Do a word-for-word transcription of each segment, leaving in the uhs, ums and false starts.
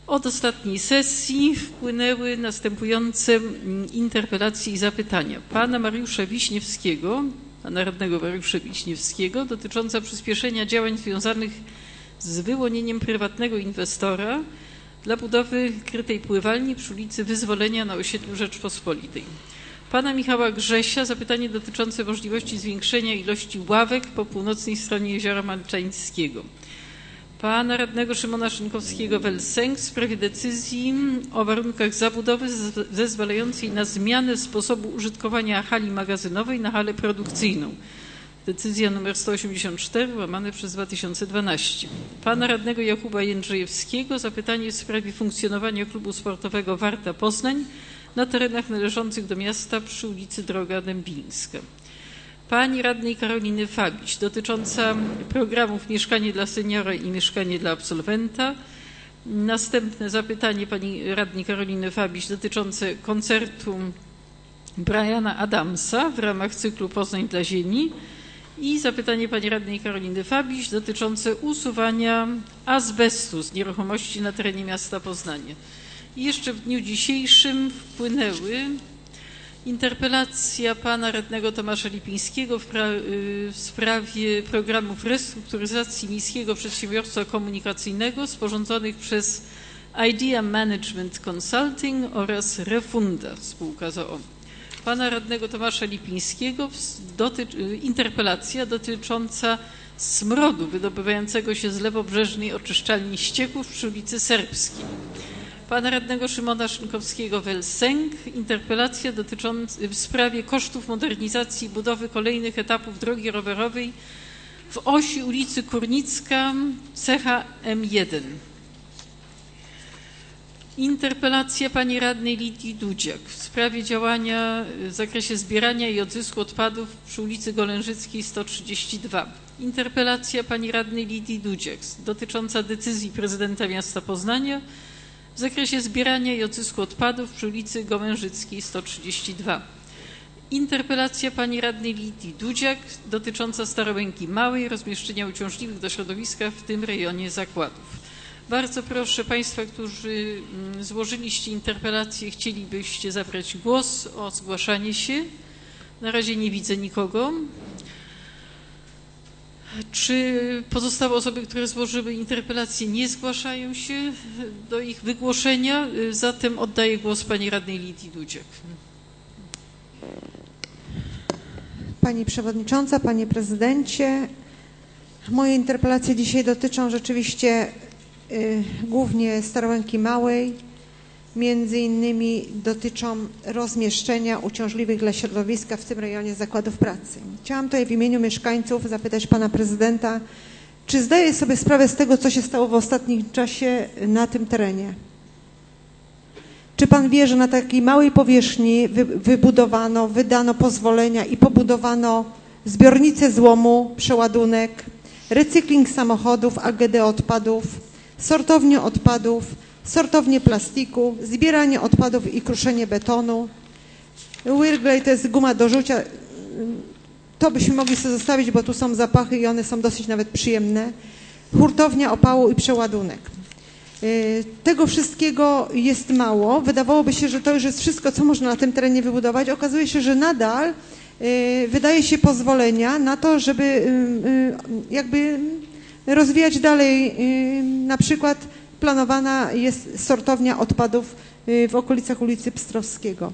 Od ostatniej sesji wpłynęły następujące interpelacje i zapytania. Pana Mariusza Wiśniewskiego, pana radnego Mariusza Wiśniewskiego, dotycząca przyspieszenia działań związanych z wyłonieniem prywatnego inwestora dla budowy krytej pływalni przy ulicy Wyzwolenia na osiedlu Rzeczpospolitej. Pana Michała Grzesia, zapytanie dotyczące możliwości zwiększenia ilości ławek po północnej stronie Jeziora Malczańskiego. Pana radnego Szymona Szynkowskiego-Welsenk w sprawie decyzji o warunkach zabudowy zezwalającej na zmianę sposobu użytkowania hali magazynowej na halę produkcyjną. Decyzja nr sto osiemdziesiąt cztery łamane przez dwa tysiące dwanaście. Pana radnego Jakuba Jędrzejewskiego, zapytanie w sprawie funkcjonowania klubu sportowego Warta Poznań na terenach należących do miasta przy ulicy Droga Dębińska. Pani radnej Karoliny Fabiś dotycząca programów Mieszkanie dla seniora i Mieszkanie dla absolwenta. Następne zapytanie pani radnej Karoliny Fabiś dotyczące koncertu Briana Adamsa w ramach cyklu Poznań dla Ziemi. I zapytanie pani radnej Karoliny Fabiś dotyczące usuwania azbestu z nieruchomości na terenie miasta Poznania. I jeszcze w dniu dzisiejszym wpłynęły interpelacja pana radnego Tomasza Lipińskiego w, w sprawie programów restrukturyzacji miejskiego przedsiębiorstwa komunikacyjnego sporządzonych przez Idea Management Consulting oraz Refunda spółka z o o. Pana radnego Tomasza Lipińskiego dotyczy, interpelacja dotycząca smrodu wydobywającego się z lewobrzeżnej oczyszczalni ścieków przy ulicy Serbskiej. Pana radnego Szymona Szynkowskiego-Welsenk interpelacja dotycząca w sprawie kosztów modernizacji i budowy kolejnych etapów drogi rowerowej w osi ulicy Kurnicka, cecha M jeden. Interpelacja pani radnej Lidii Dudziak w sprawie działania w zakresie zbierania i odzysku odpadów przy ulicy Golężyckiej sto trzydzieści dwa. Interpelacja pani radnej Lidii Dudziak dotycząca decyzji prezydenta miasta Poznania w zakresie zbierania i odzysku odpadów przy ulicy Gołężyckiej sto trzydzieści dwa. Interpelacja pani radnej Lidii Dudziak dotycząca Starołęki Małej, rozmieszczenia uciążliwych do środowiska w tym rejonie zakładów. Bardzo proszę państwa, którzy złożyliście interpelację, chcielibyście zabrać głos o zgłaszanie się. Na razie nie widzę nikogo. Czy pozostałe osoby, które złożyły interpelację, nie zgłaszają się do ich wygłoszenia? Zatem oddaję głos pani radnej Lidii Dudziak. Pani przewodnicząca, panie prezydencie, moje interpelacje dzisiaj dotyczą rzeczywiście y, głównie Starołęki Małej. Między innymi dotyczą rozmieszczenia uciążliwych dla środowiska w tym rejonie zakładów pracy. Chciałam tutaj w imieniu mieszkańców zapytać pana prezydenta, czy zdaje sobie sprawę z tego, co się stało w ostatnim czasie na tym terenie? Czy pan wie, że na takiej małej powierzchni wy, wybudowano, wydano pozwolenia i pobudowano zbiornice złomu, przeładunek, recykling samochodów, A G D odpadów, sortownię odpadów, sortownię plastiku, zbieranie odpadów i kruszenie betonu. Wirgley to jest guma do rzucia. To byśmy mogli sobie zostawić, bo tu są zapachy i one są dosyć nawet przyjemne. Hurtownia opału i przeładunek. Tego wszystkiego jest mało. Wydawałoby się, że to już jest wszystko, co można na tym terenie wybudować. Okazuje się, że nadal wydaje się pozwolenia na to, żeby jakby rozwijać dalej na przykład planowana jest sortownia odpadów w okolicach ulicy Pstrowskiego.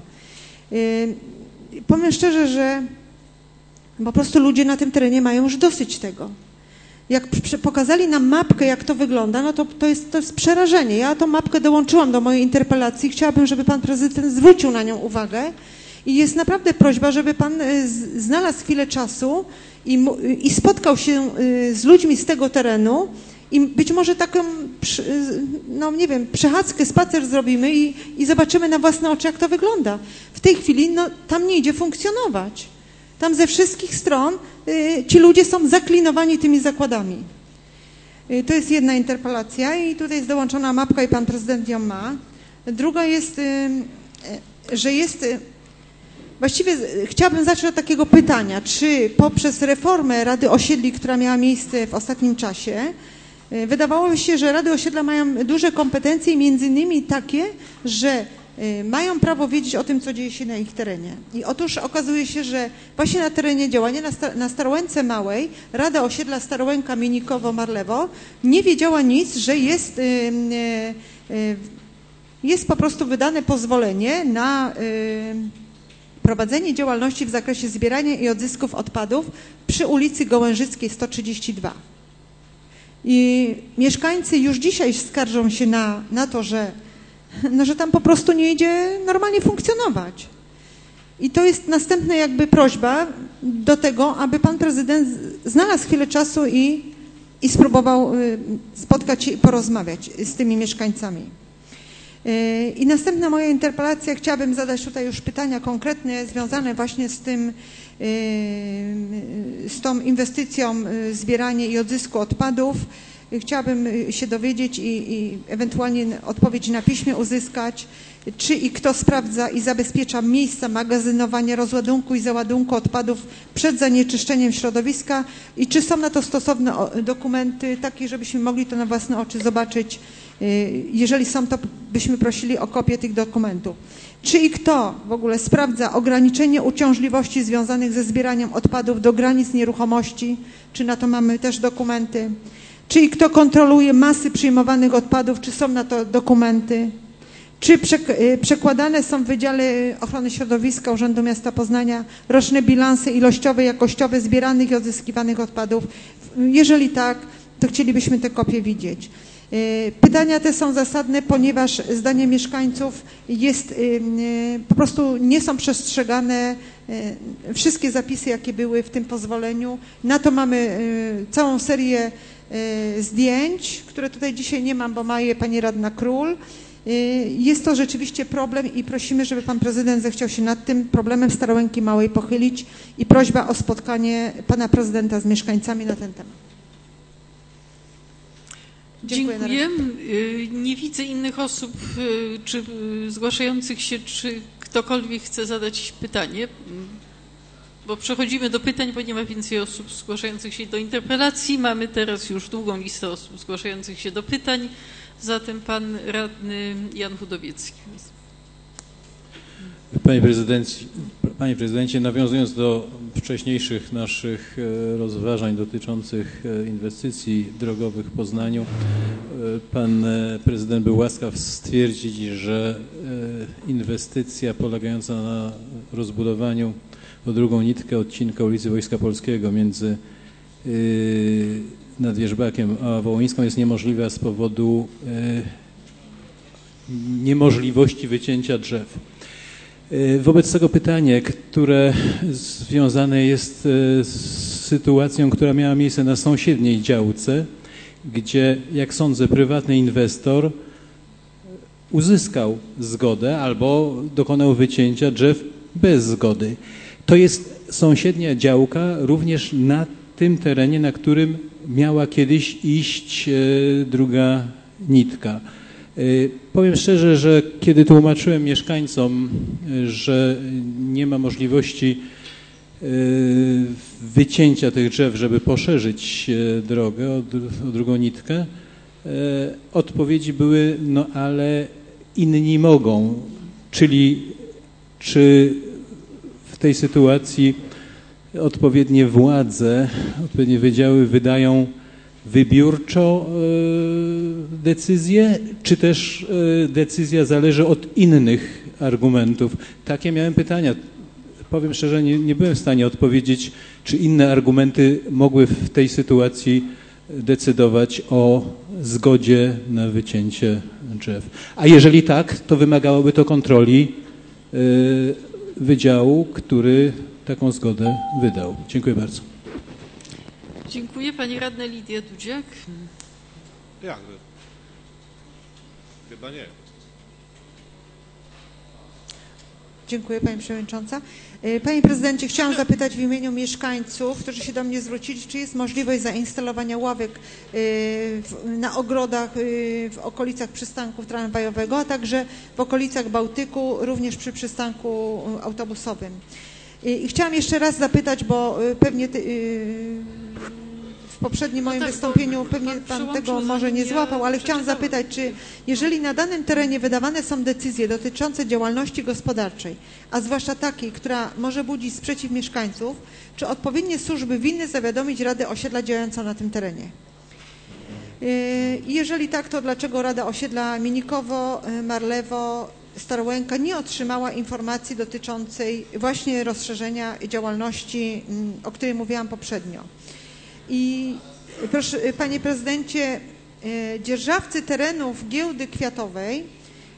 Powiem szczerze, że po prostu ludzie na tym terenie mają już dosyć tego. Jak pokazali nam mapkę, jak to wygląda, no to, to, jest, to jest przerażenie. Ja tą mapkę dołączyłam do mojej interpelacji. Chciałabym, żeby pan prezydent zwrócił na nią uwagę i jest naprawdę prośba, żeby pan znalazł chwilę czasu i, i spotkał się z ludźmi z tego terenu. I być może taką, no nie wiem, przechadzkę, spacer zrobimy i, i zobaczymy na własne oczy, jak to wygląda. W tej chwili no, tam nie idzie funkcjonować. Tam ze wszystkich stron y, ci ludzie są zaklinowani tymi zakładami. Y, to jest jedna interpelacja i tutaj jest dołączona mapka i pan prezydent ją ma. Druga jest, y, y, że jest... Y, właściwie chciałabym zacząć od takiego pytania, czy poprzez reformę Rady Osiedli, która miała miejsce w ostatnim czasie, Wydawało się, że rady osiedla mają duże kompetencje, między innymi takie, że mają prawo wiedzieć o tym, co dzieje się na ich terenie. I otóż okazuje się, że właśnie na terenie działania na, Star na Starołęce Małej Rada Osiedla Starołęka Mienikowo-Marlewo nie wiedziała nic, że jest, yy, yy, jest po prostu wydane pozwolenie na yy, prowadzenie działalności w zakresie zbierania i odzysków odpadów przy ulicy Gołężyckiej sto trzydzieści dwa. I mieszkańcy już dzisiaj skarżą się na, na to, że no, że tam po prostu nie idzie normalnie funkcjonować. I to jest następna jakby prośba do tego, aby pan prezydent znalazł chwilę czasu i, i spróbował spotkać się i porozmawiać z tymi mieszkańcami. I następna moja interpelacja, chciałabym zadać tutaj już pytania konkretne związane właśnie z tym, z tą inwestycją zbierania i odzysku odpadów. Chciałabym się dowiedzieć i, i ewentualnie odpowiedź na piśmie uzyskać, czy i kto sprawdza i zabezpiecza miejsca magazynowania, rozładunku i załadunku odpadów przed zanieczyszczeniem środowiska i czy są na to stosowne dokumenty, takie, żebyśmy mogli to na własne oczy zobaczyć. Jeżeli są, to byśmy prosili o kopię tych dokumentów. Czy i kto w ogóle sprawdza ograniczenie uciążliwości związanych ze zbieraniem odpadów do granic nieruchomości, czy na to mamy też dokumenty? Czy i kto kontroluje masy przyjmowanych odpadów, czy są na to dokumenty? Czy przekładane są w Wydziale Ochrony Środowiska Urzędu Miasta Poznania roczne bilanse ilościowe, jakościowe zbieranych i odzyskiwanych odpadów? Jeżeli tak, to chcielibyśmy te kopie widzieć. Pytania te są zasadne, ponieważ zdaniem mieszkańców jest, po prostu nie są przestrzegane wszystkie zapisy, jakie były w tym pozwoleniu. Na to mamy całą serię zdjęć, które tutaj dzisiaj nie mam, bo ma je pani radna Król. Jest to rzeczywiście problem i prosimy, żeby pan prezydent zechciał się nad tym problemem Starołęki Małej pochylić i prośba o spotkanie pana prezydenta z mieszkańcami na ten temat. Dziękuję. Dziękuję. Nie widzę innych osób, czy zgłaszających się, czy ktokolwiek chce zadać pytanie, bo przechodzimy do pytań, bo nie ma więcej osób zgłaszających się do interpelacji. Mamy teraz już długą listę osób zgłaszających się do pytań. Zatem pan radny Jan Hudowiecki. Panie prezydencie, panie prezydencie, nawiązując do wcześniejszych naszych rozważań dotyczących inwestycji drogowych w Poznaniu, pan prezydent był łaskaw stwierdzić, że inwestycja polegająca na rozbudowaniu o drugą nitkę odcinka ulicy Wojska Polskiego między nad Wierzbakiem a Wołońską jest niemożliwa z powodu niemożliwości wycięcia drzew. Wobec tego pytanie, które związane jest z sytuacją, która miała miejsce na sąsiedniej działce, gdzie, jak sądzę, prywatny inwestor uzyskał zgodę albo dokonał wycięcia drzew bez zgody. To jest sąsiednia działka również na tym terenie, na którym miała kiedyś iść druga nitka. Powiem szczerze, że kiedy tłumaczyłem mieszkańcom, że nie ma możliwości wycięcia tych drzew, żeby poszerzyć drogę o, o drugą nitkę, odpowiedzi były, no ale inni mogą. Czyli czy w tej sytuacji odpowiednie władze, odpowiednie wydziały wydają wybiórczo decyzję, czy też decyzja zależy od innych argumentów? Takie miałem pytania. Powiem szczerze, nie, nie byłem w stanie odpowiedzieć, czy inne argumenty mogły w tej sytuacji decydować o zgodzie na wycięcie drzew. A jeżeli tak, to wymagałoby to kontroli wydziału, który taką zgodę wydał. Dziękuję bardzo. Dziękuję. Pani radna Lidia Dudziak. Jak? Chyba nie. Dziękuję Pani Przewodnicząca. Panie Prezydencie, chciałam zapytać w imieniu mieszkańców, którzy się do mnie zwrócili, czy jest możliwość zainstalowania ławek na ogrodach w okolicach przystanku tramwajowego, a także w okolicach Bałtyku, również przy przystanku autobusowym. I chciałam jeszcze raz zapytać, bo pewnie ty, w poprzednim moim tak, wystąpieniu bo pewnie pan pan przełączył, tego może zanim nie ja złapał, ale chciałam przeczytałam. zapytać, czy jeżeli na danym terenie wydawane są decyzje dotyczące działalności gospodarczej, a zwłaszcza takiej, która może budzić sprzeciw mieszkańców, czy odpowiednie służby winny zawiadomić Radę Osiedla działającą na tym terenie? I jeżeli tak, to dlaczego Rada Osiedla Minikowo, Marlewo, Starołęka nie otrzymała informacji dotyczącej właśnie rozszerzenia działalności, o której mówiłam poprzednio? I proszę, panie prezydencie, dzierżawcy terenów giełdy kwiatowej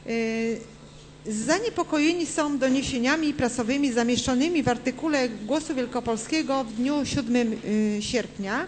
zaniepokojeni są doniesieniami prasowymi zamieszczonymi w artykule Głosu Wielkopolskiego w dniu siódmego sierpnia.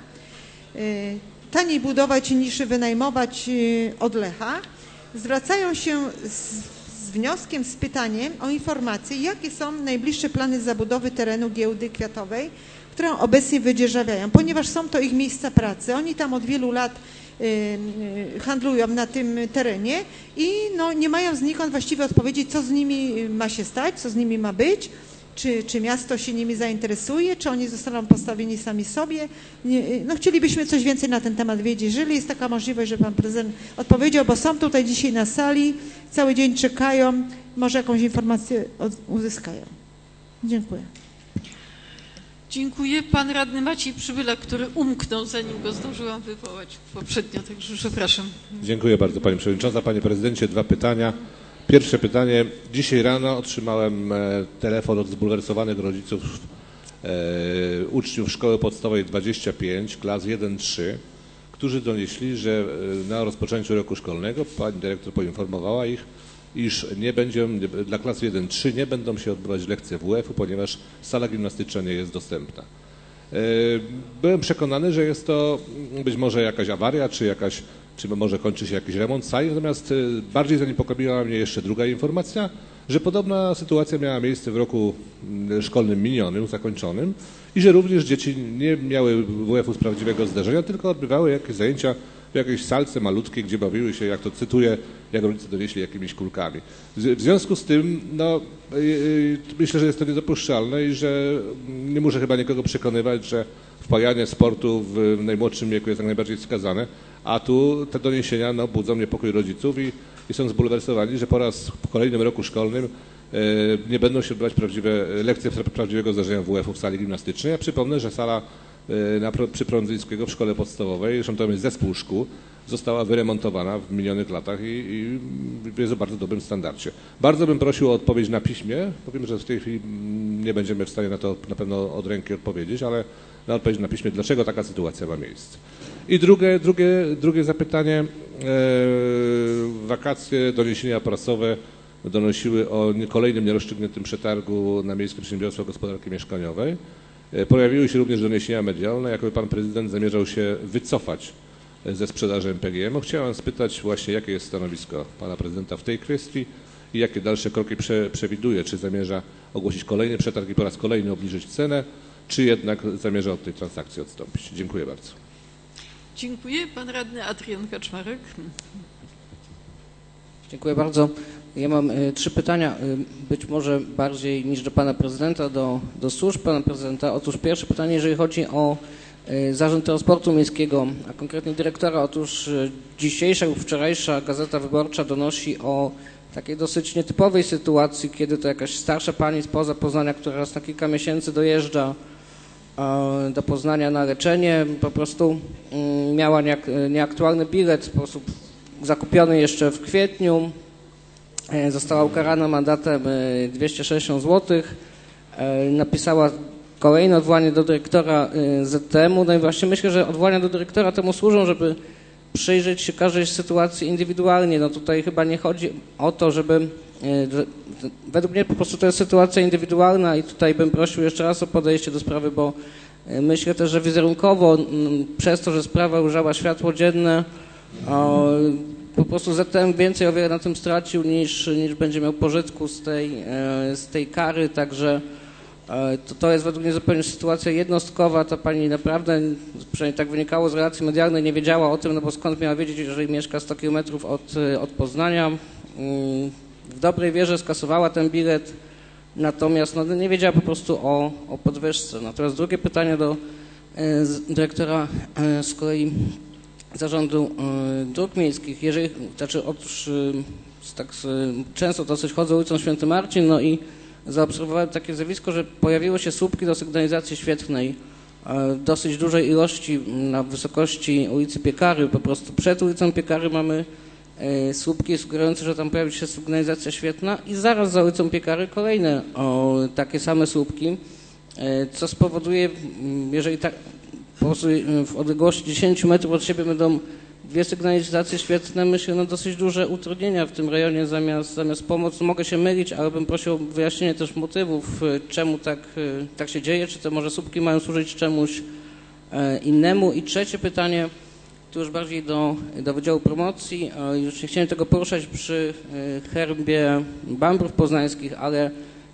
Taniej budować niż wynajmować od Lecha. Zwracają się z, z wnioskiem, z pytaniem o informację, jakie są najbliższe plany zabudowy terenu giełdy kwiatowej, którą obecnie wydzierżawiają, ponieważ są to ich miejsca pracy. Oni tam od wielu lat y, y, handlują na tym terenie i no, nie mają znikąd właściwie odpowiedzi, co z nimi ma się stać, co z nimi ma być. Czy, czy miasto się nimi zainteresuje, czy oni zostaną postawieni sami sobie. Nie, no chcielibyśmy coś więcej na ten temat wiedzieć. Jeżeli jest taka możliwość, że pan prezydent odpowiedział, bo są tutaj dzisiaj na sali, cały dzień czekają, może jakąś informację uzyskają. Dziękuję. Dziękuję. Pan radny Maciej Przybyla, który umknął, zanim go zdążyłam wywołać poprzednio, także przepraszam. Dziękuję bardzo pani przewodnicząca. Panie prezydencie, dwa pytania. Pierwsze pytanie. Dzisiaj rano otrzymałem telefon od zbulwersowanych rodziców e, uczniów szkoły podstawowej dwadzieścia pięć, klas jeden trzy, którzy donieśli, że na rozpoczęciu roku szkolnego pani dyrektor poinformowała ich, iż nie będzie, dla klas jeden trzy nie będą się odbywać lekcje W F u, ponieważ sala gimnastyczna nie jest dostępna. E, byłem przekonany, że jest to być może jakaś awaria, czy jakaś czy może kończy się jakiś remont sali, natomiast bardziej zaniepokoiła mnie jeszcze druga informacja, że podobna sytuacja miała miejsce w roku szkolnym minionym, zakończonym i że również dzieci nie miały W F u z prawdziwego zdarzenia, tylko odbywały jakieś zajęcia w jakiejś salce malutkiej, gdzie bawiły się, jak to cytuję, jak rodzice donieśli, jakimiś kulkami. W związku z tym, no, myślę, że jest to niedopuszczalne i że nie muszę chyba nikogo przekonywać, że wpajanie sportu w najmłodszym wieku jest jak najbardziej wskazane, a tu te doniesienia no, budzą niepokój rodziców i, i są zbulwersowani, że po raz w kolejnym roku szkolnym e, nie będą się odbywać prawdziwe lekcje prawdziwego zdarzenia W F u w sali gimnastycznej. Ja przypomnę, że sala e, na, przy Prądzyńskiego w szkole podstawowej, zresztą to jest zespół szkół, została wyremontowana w minionych latach i, i jest o bardzo dobrym standardzie. Bardzo bym prosił o odpowiedź na piśmie, powiem, że w tej chwili nie będziemy w stanie na to na pewno od ręki odpowiedzieć, ale na odpowiedź na piśmie, dlaczego taka sytuacja ma miejsce. I drugie, drugie, drugie zapytanie, e, wakacje, doniesienia prasowe donosiły o kolejnym nierozstrzygniętym przetargu na Miejskie Przedsiębiorstwo Gospodarki Mieszkaniowej. E, pojawiły się również doniesienia medialne, jakoby pan prezydent zamierzał się wycofać ze sprzedaży M P G M. Chciałem spytać właśnie, jakie jest stanowisko pana prezydenta w tej kwestii i jakie dalsze kroki prze, przewiduje, czy zamierza ogłosić kolejny przetarg i po raz kolejny obniżyć cenę, czy jednak zamierza od tej transakcji odstąpić. Dziękuję bardzo. Dziękuję. Pan radny Adrian Kaczmarek. Dziękuję bardzo. Ja mam y, trzy pytania, y, być może bardziej niż do pana prezydenta, do, do służb pana prezydenta. Otóż pierwsze pytanie, jeżeli chodzi o y, Zarząd Transportu Miejskiego, a konkretnie dyrektora. Otóż y, dzisiejsza lub wczorajsza Gazeta Wyborcza donosi o takiej dosyć nietypowej sytuacji, kiedy to jakaś starsza pani spoza Poznania, która raz na kilka miesięcy dojeżdża do Poznania na leczenie, po prostu miała nieaktualny bilet, w sposób zakupiony jeszcze w kwietniu, została ukarana mandatem dwieście sześćdziesiąt złotych, napisała kolejne odwołanie do dyrektora Z T M u, no i właśnie myślę, że odwołania do dyrektora temu służą, żeby przyjrzeć się każdej sytuacji indywidualnie. No tutaj chyba nie chodzi o to, żeby według mnie po prostu to jest sytuacja indywidualna i tutaj bym prosił jeszcze raz o podejście do sprawy, bo myślę też, że wizerunkowo przez to, że sprawa ujrzała światło dzienne, po prostu Z T M więcej o wiele na tym stracił niż, niż będzie miał pożytku z tej, z tej kary, także to, to jest według mnie zupełnie sytuacja jednostkowa. Ta pani naprawdę, przynajmniej tak wynikało z relacji medialnej, nie wiedziała o tym, no bo skąd miała wiedzieć, jeżeli mieszka sto kilometrów od, od Poznania. W dobrej wierze skasowała ten bilet, natomiast no, nie wiedziała po prostu o, o podwyżce. Natomiast drugie pytanie do dyrektora z kolei Zarządu Dróg Miejskich. Jeżeli, znaczy otóż tak często dosyć chodzę ulicą Święty Marcin, no i zaobserwowałem takie zjawisko, że pojawiły się słupki do sygnalizacji świetlnej w dosyć dużej ilości na wysokości ulicy Piekary. Po prostu przed ulicą Piekary mamy słupki sugerujące, że tam pojawi się sygnalizacja świetlna i zaraz za ulicą Piekary kolejne o, takie same słupki, co spowoduje, jeżeli tak po prostu w odległości dziesięć metrów od siebie będą dwie sygnalizacje świetlne, myślę, no dosyć duże utrudnienia w tym rejonie zamiast, zamiast pomoc. Mogę się mylić, ale bym prosił o wyjaśnienie też motywów, czemu tak, tak się dzieje, czy te może słupki mają służyć czemuś innemu. I trzecie pytanie, tu już bardziej do, do Wydziału Promocji. Już nie chciałem tego poruszać przy herbie Bambrów Poznańskich, ale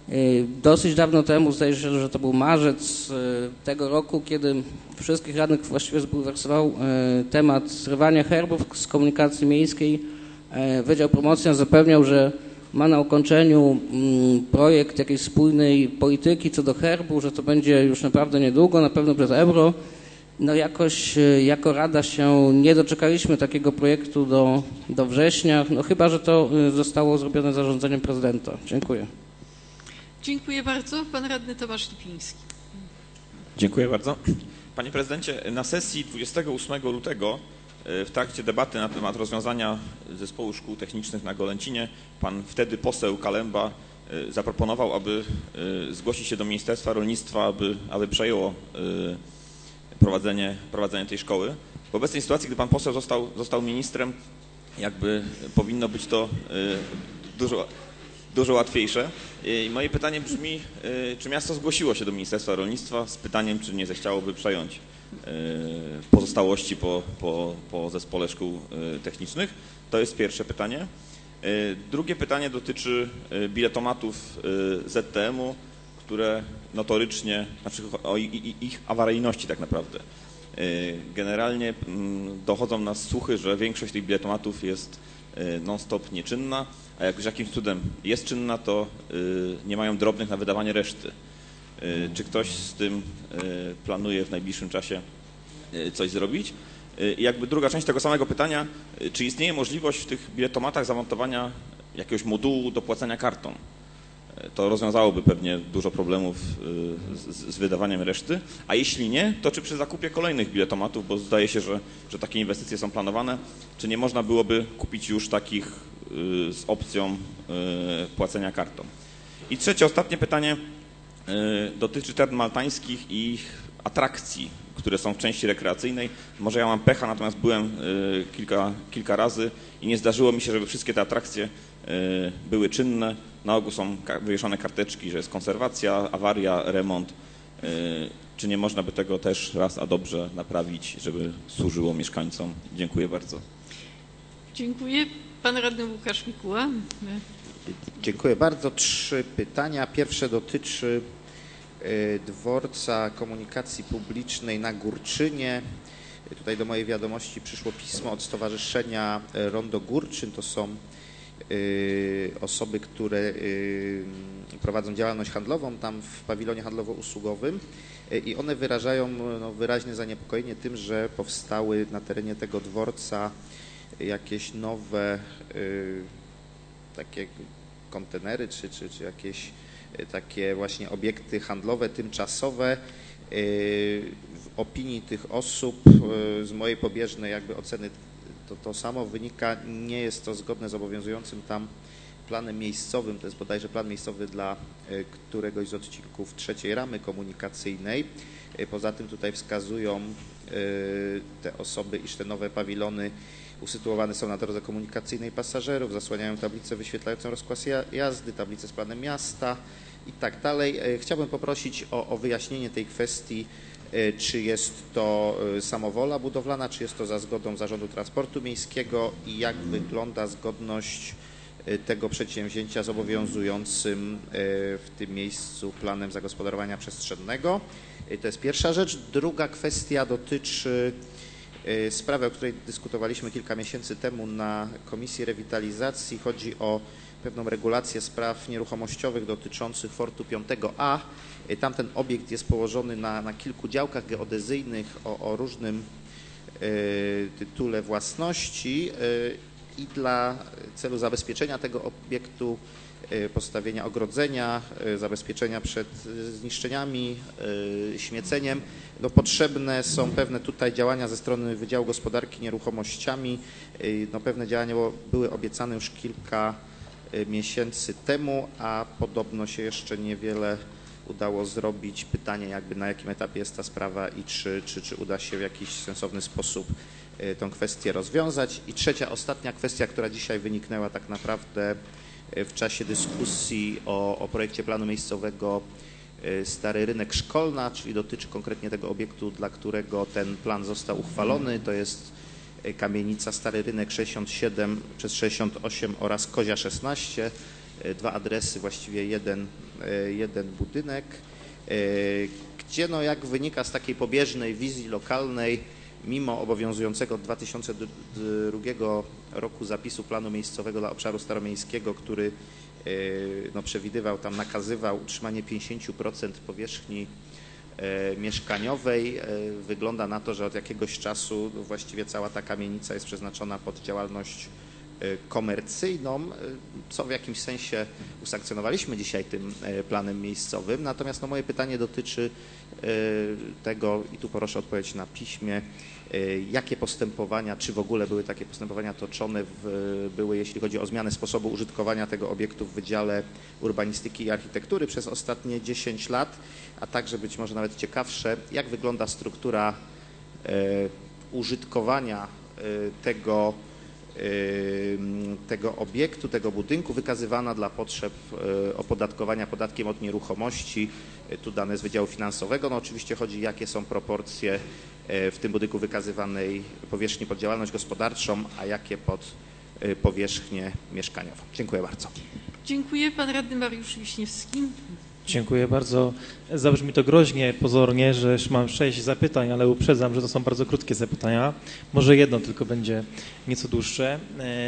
dosyć dawno temu, zdaje się, że to był marzec tego roku, kiedy wszystkich radnych właściwie zbulwersował temat zrywania herbów z komunikacji miejskiej. Wydział Promocji zapewniał, że ma na ukończeniu projekt jakiejś spójnej polityki co do herbu, że to będzie już naprawdę niedługo, na pewno przed euro. No jakoś jako Rada się nie doczekaliśmy takiego projektu do, do września, no chyba że to zostało zrobione zarządzeniem prezydenta. Dziękuję. Dziękuję bardzo. Pan radny Tomasz Lipiński. Dziękuję bardzo. Panie prezydencie, na sesji dwudziestego ósmego lutego w trakcie debaty na temat rozwiązania Zespołu Szkół Technicznych na Golęcinie pan wtedy poseł Kalemba zaproponował, aby zgłosić się do Ministerstwa Rolnictwa, aby, aby przejęło prowadzenie, prowadzenie tej szkoły. W obecnej sytuacji, gdy pan poseł został, został ministrem, jakby powinno być to dużo, dużo łatwiejsze. I moje pytanie brzmi, czy miasto zgłosiło się do Ministerstwa Rolnictwa z pytaniem, czy nie zechciałoby przejąć pozostałości po, po, po zespole szkół technicznych? To jest pierwsze pytanie. Drugie pytanie dotyczy biletomatów Z T M-u, które notorycznie, znaczy o ich awaryjności tak naprawdę. Generalnie dochodzą nas słuchy, że większość tych biletomatów jest non-stop nieczynna, a jak już jakimś cudem jest czynna, to nie mają drobnych na wydawanie reszty. Czy ktoś z tym planuje w najbliższym czasie coś zrobić? I jakby druga część tego samego pytania, czy istnieje możliwość w tych biletomatach zamontowania jakiegoś modułu do płacenia kartą? To rozwiązałoby pewnie dużo problemów z, z wydawaniem reszty, a jeśli nie, to czy przy zakupie kolejnych biletomatów, bo zdaje się, że, że takie inwestycje są planowane, czy nie można byłoby kupić już takich z opcją płacenia kartą? I trzecie, ostatnie pytanie dotyczy term maltańskich i ich atrakcji, które są w części rekreacyjnej. Może ja mam pecha, natomiast byłem kilka, kilka razy i nie zdarzyło mi się, żeby wszystkie te atrakcje były czynne. Na ogół są wywieszone karteczki, że jest konserwacja, awaria, remont. Czy nie można by tego też raz a dobrze naprawić, żeby służyło mieszkańcom? Dziękuję bardzo. Dziękuję. Pan radny Łukasz Mikuła. Dziękuję bardzo. Trzy pytania. Pierwsze dotyczy dworca komunikacji publicznej na Górczynie. Tutaj do mojej wiadomości przyszło pismo od Stowarzyszenia Rondo Górczyn. To są osoby, które prowadzą działalność handlową tam w pawilonie handlowo-usługowym i one wyrażają no, wyraźne zaniepokojenie tym, że powstały na terenie tego dworca jakieś nowe takie kontenery czy, czy, czy jakieś takie właśnie obiekty handlowe tymczasowe. W opinii tych osób, z mojej pobieżnej jakby oceny to, to samo wynika, nie jest to zgodne z obowiązującym tam planem miejscowym, to jest bodajże plan miejscowy dla któregoś z odcinków trzeciej ramy komunikacyjnej. Poza tym tutaj wskazują te osoby, iż te nowe pawilony usytuowane są na drodze komunikacyjnej pasażerów, zasłaniają tablicę wyświetlającą rozkład jazdy, tablicę z planem miasta i tak dalej. Chciałbym poprosić o, o wyjaśnienie tej kwestii, czy jest to samowola budowlana, czy jest to za zgodą Zarządu Transportu Miejskiego i jak wygląda zgodność tego przedsięwzięcia z obowiązującym w tym miejscu planem zagospodarowania przestrzennego. To jest pierwsza rzecz. Druga kwestia dotyczy sprawę, o której dyskutowaliśmy kilka miesięcy temu na Komisji Rewitalizacji. Chodzi o pewną regulację spraw nieruchomościowych dotyczących Fortu piątego A. Tamten obiekt jest położony na, na kilku działkach geodezyjnych o, o różnym tytule własności i dla celu zabezpieczenia tego obiektu, postawienia ogrodzenia, zabezpieczenia przed zniszczeniami, śmieceniem, no potrzebne są pewne tutaj działania ze strony Wydziału Gospodarki Nieruchomościami. No pewne działania były obiecane już kilka miesięcy temu, a podobno się jeszcze niewiele udało zrobić. Pytanie jakby na jakim etapie jest ta sprawa i czy, czy, czy uda się w jakiś sensowny sposób tę kwestię rozwiązać. I trzecia, ostatnia kwestia, która dzisiaj wyniknęła tak naprawdę w czasie dyskusji o, o projekcie planu miejscowego Stary Rynek Szkolna, czyli dotyczy konkretnie tego obiektu, dla którego ten plan został uchwalony. To jest kamienica Stary Rynek sześćdziesiąt siedem przez sześćdziesiąt osiem oraz Kozia szesnaście. Dwa adresy, właściwie jeden, jeden budynek, gdzie no jak wynika z takiej pobieżnej wizji lokalnej, mimo obowiązującego od dwa tysiące drugiego roku zapisu planu miejscowego dla obszaru staromiejskiego, który no, przewidywał, tam nakazywał utrzymanie pięćdziesiąt procent powierzchni mieszkaniowej, wygląda na to, że od jakiegoś czasu właściwie cała ta kamienica jest przeznaczona pod działalność komercyjną, co w jakimś sensie usankcjonowaliśmy dzisiaj tym planem miejscowym. Natomiast no, moje pytanie dotyczy tego, i tu proszę odpowiedź na piśmie, jakie postępowania, czy w ogóle były takie postępowania toczone, w, były jeśli chodzi o zmianę sposobu użytkowania tego obiektu w Wydziale Urbanistyki i Architektury przez ostatnie dziesięć lat, a także być może nawet ciekawsze, jak wygląda struktura użytkowania tego tego obiektu, tego budynku wykazywana dla potrzeb opodatkowania podatkiem od nieruchomości, tu dane z Wydziału Finansowego. No oczywiście chodzi, jakie są proporcje w tym budynku wykazywanej powierzchni pod działalność gospodarczą, a jakie pod powierzchnię mieszkaniową. Dziękuję bardzo. Dziękuję. Pan radny Mariusz Wiśniewski. Dziękuję bardzo. Zabrzmi to groźnie, pozornie, że już mam sześć zapytań, ale uprzedzam, że to są bardzo krótkie zapytania. Może jedno tylko będzie nieco dłuższe.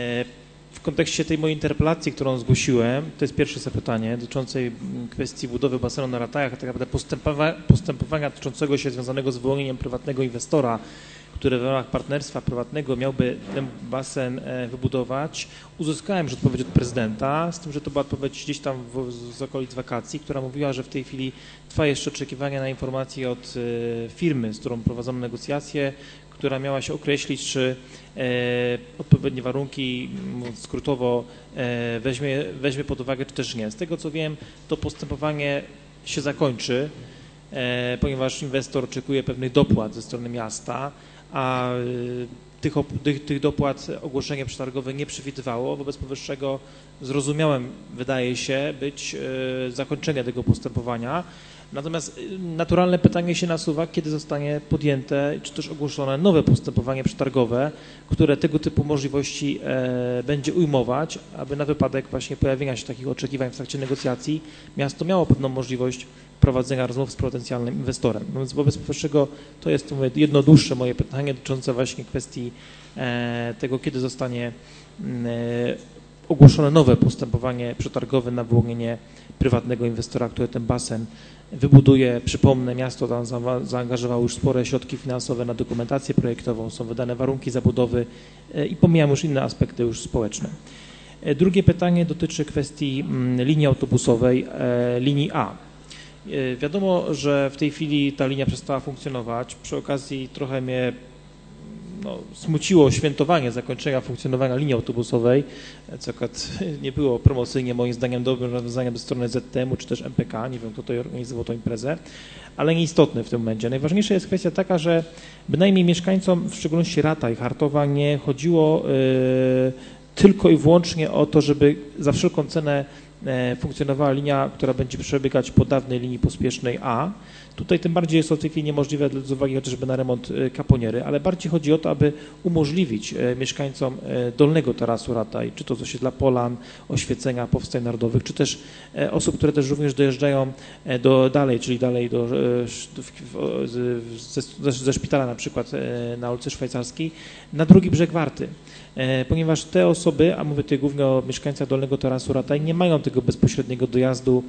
W kontekście tej mojej interpelacji, którą zgłosiłem, to jest pierwsze zapytanie dotyczącej kwestii budowy basenu na Ratajach, a tak naprawdę postępowania, postępowania dotyczącego się związanego z wyłonieniem prywatnego inwestora, który w ramach partnerstwa prywatnego miałby ten basen wybudować. Uzyskałem już odpowiedź od prezydenta, z tym, że to była odpowiedź gdzieś tam w, z okolic wakacji, która mówiła, że w tej chwili trwa jeszcze oczekiwanie na informacje od firmy, z którą prowadzono negocjacje, która miała się określić, czy e, odpowiednie warunki, mówiąc skrótowo, e, weźmie, weźmie pod uwagę, czy też nie. Z tego co wiem, to postępowanie się zakończy, e, ponieważ inwestor oczekuje pewnych dopłat ze strony miasta, a e, tych, tych, tych dopłat ogłoszenie przetargowe nie przewidywało. Wobec powyższego zrozumiałem, wydaje się, być e, zakończenie tego postępowania. Natomiast naturalne pytanie się nasuwa, kiedy zostanie podjęte, czy też ogłoszone nowe postępowanie przetargowe, które tego typu możliwości e, będzie ujmować, aby na wypadek właśnie pojawienia się takich oczekiwań w trakcie negocjacji miasto miało pewną możliwość prowadzenia rozmów z potencjalnym inwestorem. No więc wobec powyższego to jest mówię, jedno dłuższe moje pytanie dotyczące właśnie kwestii e, tego, kiedy zostanie e, ogłoszone nowe postępowanie przetargowe na wyłonienie prywatnego inwestora, który ten basen wybuduje. Przypomnę, miasto tam za, zaangażowało już spore środki finansowe na dokumentację projektową, są wydane warunki zabudowy i pomijam już inne aspekty już społeczne. Drugie pytanie dotyczy kwestii linii autobusowej, linii A. Wiadomo, że w tej chwili ta linia przestała funkcjonować. Przy okazji trochę mnie no, smuciło świętowanie zakończenia funkcjonowania linii autobusowej, co akurat nie było promocyjnie moim zdaniem dobrym rozwiązaniem ze strony Z T M-u czy też M P K, nie wiem kto tutaj organizował tą imprezę, ale nieistotne w tym momencie. Najważniejsza jest kwestia taka, że bynajmniej mieszkańcom, w szczególności Rataj, Chartowa, nie chodziło yy, tylko i wyłącznie o to, żeby za wszelką cenę funkcjonowała linia, która będzie przebiegać po dawnej linii pospiesznej A. Tutaj tym bardziej jest to w tej chwili niemożliwe z uwagi chociażby na remont Kaponiery, ale bardziej chodzi o to, aby umożliwić mieszkańcom Dolnego Tarasu Rataj, czy to z osiedla Polan, Oświecenia, Powstań Narodowych, czy też osób, które też również dojeżdżają do dalej, czyli dalej do, ze, ze szpitala na przykład na ulicy Szwajcarskiej, na drugi brzeg Warty. Ponieważ te osoby, a mówię tutaj głównie o mieszkańcach Dolnego Tarasu Rataj, nie mają tego bezpośredniego dojazdu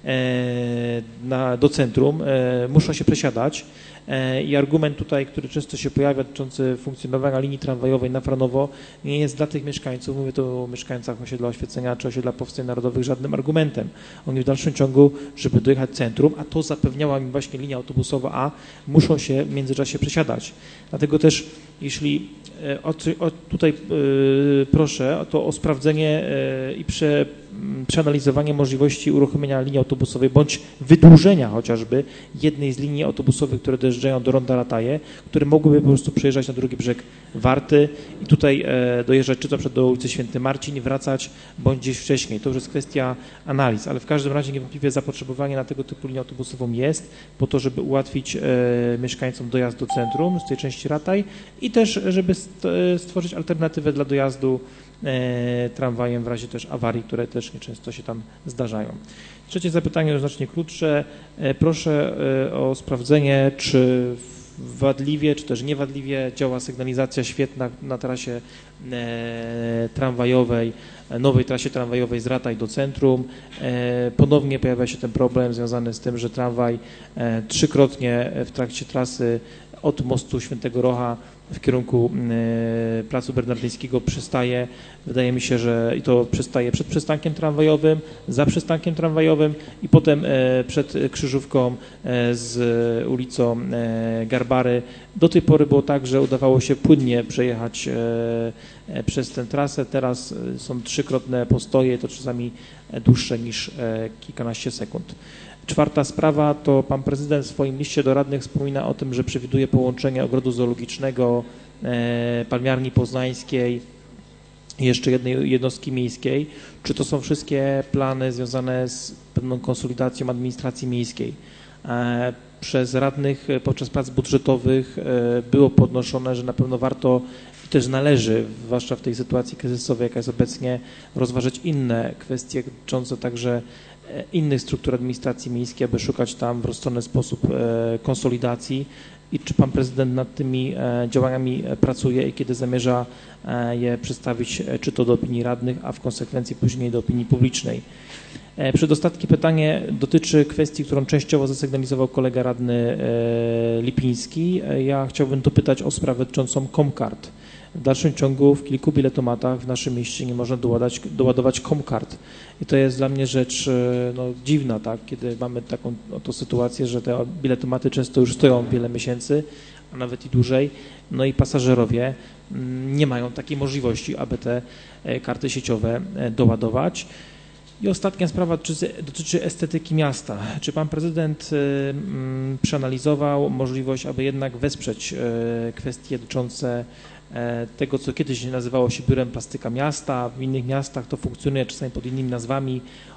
na, do centrum, muszą się przesiadać i argument tutaj, który często się pojawia dotyczący funkcjonowania linii tramwajowej na Franowo, nie jest dla tych mieszkańców, mówię tu o mieszkańcach osiedla Oświecenia czy osiedla Powstań Narodowych, żadnym argumentem. Oni w dalszym ciągu, żeby dojechać centrum, a to zapewniała mi właśnie linia autobusowa A, muszą się w międzyczasie przesiadać. Dlatego też jeśli o, o, tutaj y, proszę to o sprawdzenie y, i prze, przeanalizowanie możliwości uruchomienia linii autobusowej bądź wydłużenia chociażby jednej z linii autobusowych, które dojeżdżają do Ronda Rataje, które mogłyby po prostu przejeżdżać na drugi brzeg Warty i tutaj e, dojeżdżać czy to przed do ulicy Święty Marcin, wracać bądź gdzieś wcześniej. To już jest kwestia analiz, ale w każdym razie niewątpliwie zapotrzebowanie na tego typu linię autobusową jest po to, żeby ułatwić e, mieszkańcom dojazd do centrum z tej części Rataj i też, żeby stworzyć alternatywę dla dojazdu e, tramwajem w razie też awarii, które też nieczęsto się tam zdarzają. Trzecie zapytanie, znacznie krótsze. E, proszę e, o sprawdzenie, czy w wadliwie, czy też niewadliwie działa sygnalizacja świetna na trasie e, tramwajowej, nowej trasie tramwajowej z Rataj do centrum. E, ponownie pojawia się ten problem związany z tym, że tramwaj e, trzykrotnie w trakcie trasy od mostu Świętego Rocha w kierunku e, Placu Bernardyńskiego przystaje. Wydaje mi się, że i to przystaje przed przystankiem tramwajowym, za przystankiem tramwajowym i potem e, przed krzyżówką e, z ulicą e, Garbary. Do tej pory było tak, że udawało się płynnie przejechać e, e, przez tę trasę. Teraz są trzykrotne postoje, to czasami dłuższe niż e, kilkanaście sekund. Czwarta sprawa to pan prezydent w swoim liście do radnych wspomina o tym, że przewiduje połączenie ogrodu zoologicznego, e, palmiarni poznańskiej i jeszcze jednej jednostki miejskiej. Czy to są wszystkie plany związane z pewną konsolidacją administracji miejskiej? E, przez radnych podczas prac budżetowych e, było podnoszone, że na pewno warto i też należy, zwłaszcza w tej sytuacji kryzysowej, jaka jest obecnie, rozważyć inne kwestie dotyczące także innych struktur administracji miejskiej, aby szukać tam w rozsądny sposób konsolidacji i czy pan prezydent nad tymi działaniami pracuje i kiedy zamierza je przedstawić czy to do opinii radnych, a w konsekwencji później do opinii publicznej. Przedostatnie pytanie dotyczy kwestii, którą częściowo zasygnalizował kolega radny Lipiński. Ja chciałbym dopytać o sprawę dotyczącą Comcard. W dalszym ciągu w kilku biletomatach w naszym mieście nie można doładać, doładować Comcard. I to jest dla mnie rzecz no, dziwna, tak? Kiedy mamy taką oto sytuację, że te biletomaty często już stoją wiele miesięcy, a nawet i dłużej, no i pasażerowie nie mają takiej możliwości, aby te karty sieciowe doładować. I ostatnia sprawa dotyczy, dotyczy estetyki miasta. Czy pan prezydent y, y, przeanalizował możliwość, aby jednak wesprzeć y, kwestie dotyczące y, tego, co kiedyś nazywało się Biurem Plastyka Miasta, w innych miastach to funkcjonuje czasami pod innymi nazwami.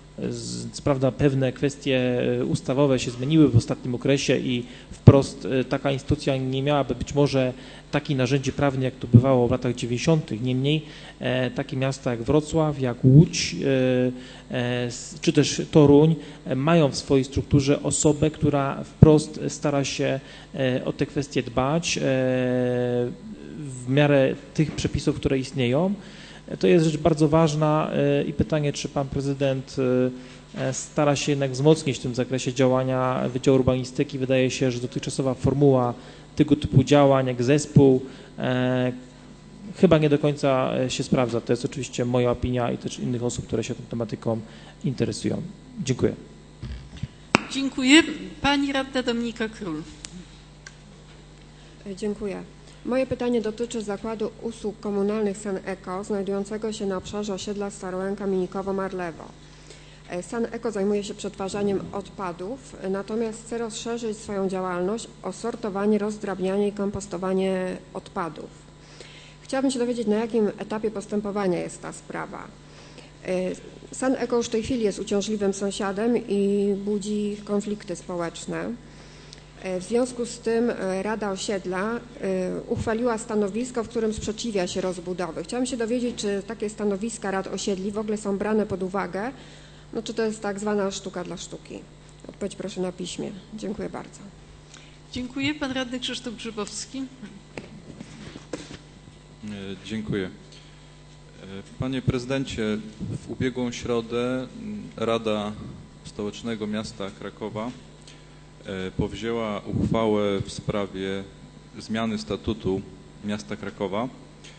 Z, prawda, pewne kwestie ustawowe się zmieniły w ostatnim okresie i wprost taka instytucja nie miałaby być może takich narzędzi prawnych, jak to bywało w latach dziewięćdziesiątych. Niemniej e, takie miasta jak Wrocław, jak Łódź e, e, czy też Toruń e, mają w swojej strukturze osobę, która wprost stara się e, o te kwestie dbać e, w miarę tych przepisów, które istnieją. To jest rzecz bardzo ważna i pytanie, czy pan prezydent stara się jednak wzmocnić w tym zakresie działania Wydziału Urbanistyki. Wydaje się, że dotychczasowa formuła tego typu działań jak zespół chyba nie do końca się sprawdza. To jest oczywiście moja opinia i też innych osób, które się tą tematyką interesują. Dziękuję. Dziękuję. Pani radna Dominika Król. Dziękuję. Moje pytanie dotyczy Zakładu Usług Komunalnych Saneko, znajdującego się na obszarze osiedla Starołęka Minikowo-Marlewo. Saneko zajmuje się przetwarzaniem odpadów, natomiast chce rozszerzyć swoją działalność o sortowanie, rozdrabnianie i kompostowanie odpadów. Chciałabym się dowiedzieć, na jakim etapie postępowania jest ta sprawa. San Eko już w tej chwili jest uciążliwym sąsiadem i budzi konflikty społeczne. W związku z tym Rada Osiedla uchwaliła stanowisko, w którym sprzeciwia się rozbudowy. Chciałam się dowiedzieć, czy takie stanowiska Rad Osiedli w ogóle są brane pod uwagę, no czy to jest tak zwana sztuka dla sztuki. Odpowiedź proszę na piśmie. Dziękuję bardzo. Dziękuję. Pan radny Krzysztof Grzybowski. Dziękuję. Panie prezydencie, w ubiegłą środę Rada Stołecznego Miasta Krakowa powzięła uchwałę w sprawie zmiany statutu miasta Krakowa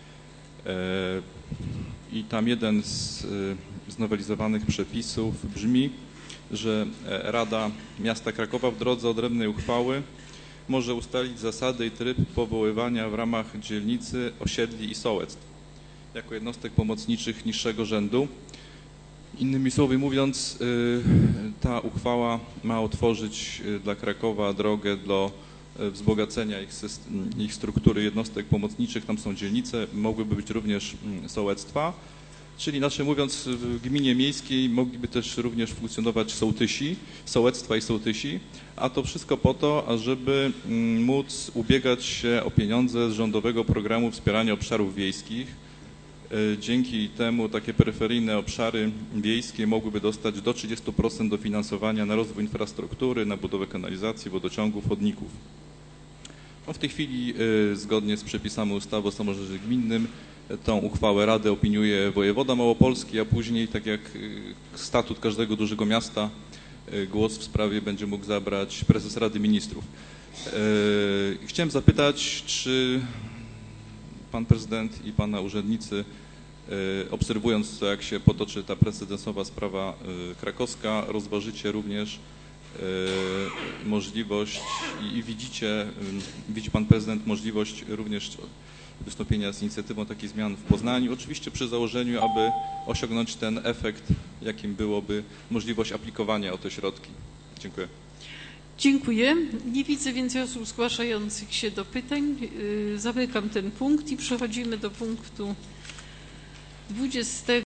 i tam jeden z znowelizowanych przepisów brzmi, że Rada Miasta Krakowa w drodze odrębnej uchwały może ustalić zasady i tryb powoływania w ramach dzielnicy osiedli i sołectw jako jednostek pomocniczych niższego rzędu. Innymi słowy mówiąc, ta uchwała ma otworzyć dla Krakowa drogę do wzbogacenia ich, ich struktury jednostek pomocniczych. Tam są dzielnice, mogłyby być również sołectwa, czyli inaczej mówiąc w gminie miejskiej mogliby też również funkcjonować sołtysi, sołectwa i sołtysi, a to wszystko po to, ażeby móc ubiegać się o pieniądze z rządowego programu wspierania obszarów wiejskich. Dzięki temu takie peryferyjne obszary wiejskie mogłyby dostać do trzydziestu procent dofinansowania na rozwój infrastruktury, na budowę kanalizacji, wodociągów, chodników. No w tej chwili zgodnie z przepisami ustawy o samorządzie gminnym tą uchwałę Rady opiniuje wojewoda małopolski, a później, tak jak statut każdego dużego miasta, głos w sprawie będzie mógł zabrać prezes Rady Ministrów. Chciałem zapytać, czy pan prezydent i pana urzędnicy, obserwując to, jak się potoczy ta precedensowa sprawa krakowska, rozważycie również możliwość i widzicie, widzi pan prezydent możliwość również wystąpienia z inicjatywą takich zmian w Poznaniu, oczywiście przy założeniu, aby osiągnąć ten efekt, jakim byłoby możliwość aplikowania o te środki. Dziękuję. Dziękuję. Nie widzę więcej osób zgłaszających się do pytań. Zamykam ten punkt i przechodzimy do punktu dwudziestego.